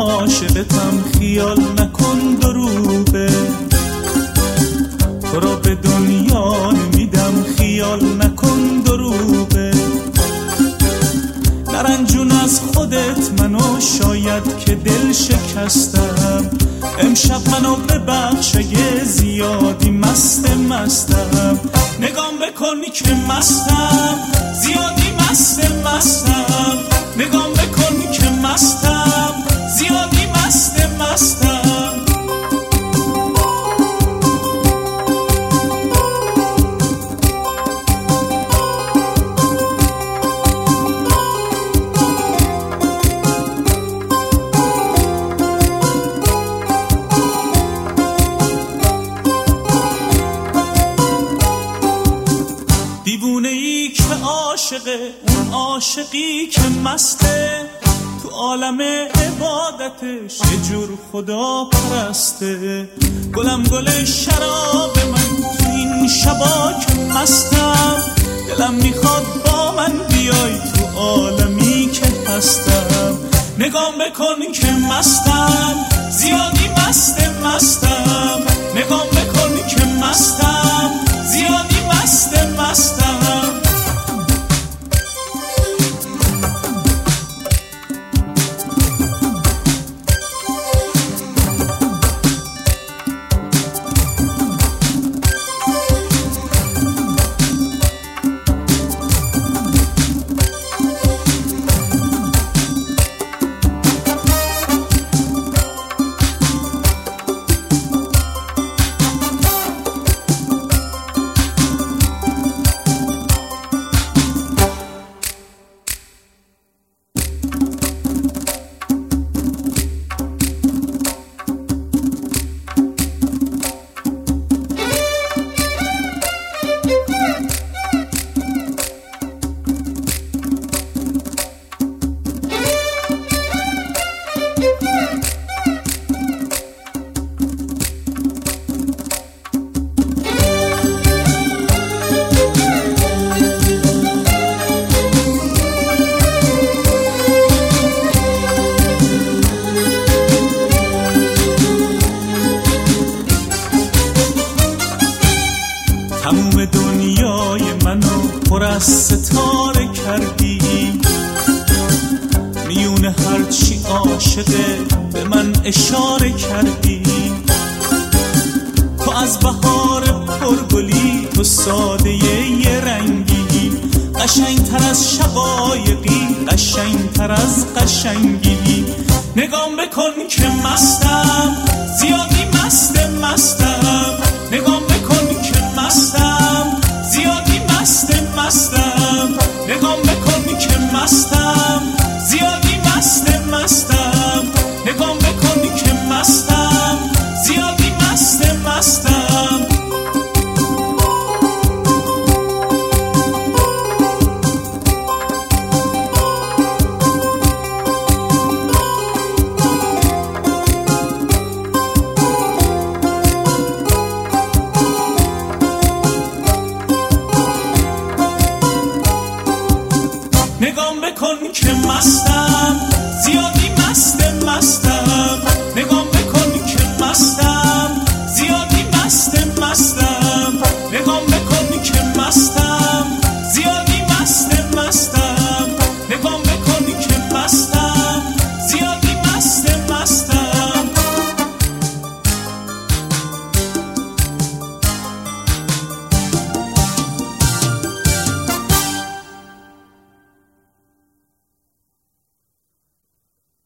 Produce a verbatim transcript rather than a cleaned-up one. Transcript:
عاشقتم خیال نکن دروغه، تو را به دنیا نمیدم خیال نکن دروغه. نرنجون از خودت منو شاید که دل شکستم، امشب منو ببخش اگه زیادی مست مستم. نگام بکنی که مستم، زیادی مست مستم. نگام بکنی که مستم، زیادی مست مستم. دیوونه ای که عاشقه، اون عاشقی که مسته، تو عالم عبادتش یه جور خدا پرسته. گلم گل شراب من تو این شبا که مستم، دلم میخواد با من بیای تو عالمی که هستم. نگام بکن که مستم، زیادی مست مستم. نگام بکن که مستم، زیادی مست مستم. تموم دنیای منو پر از ستاره کردی، میون هرچی عاشقه به من اشاره کردی. تو از بهار پرگلی، تو ساده یه رنگی، قشنگتر از شقایقی، قشنگتر از قشنگی. نگام بکن که مستم، زیادی مست مستم. نگام بکن که مستم، زیادی مست مستم. نگام بکن که مستم، زیادی مست مستم. نگام بکن که مستم، زیادی مست مستم. نگام بکن که مستم، زیادی مست مستم. نگام بکن که مستم.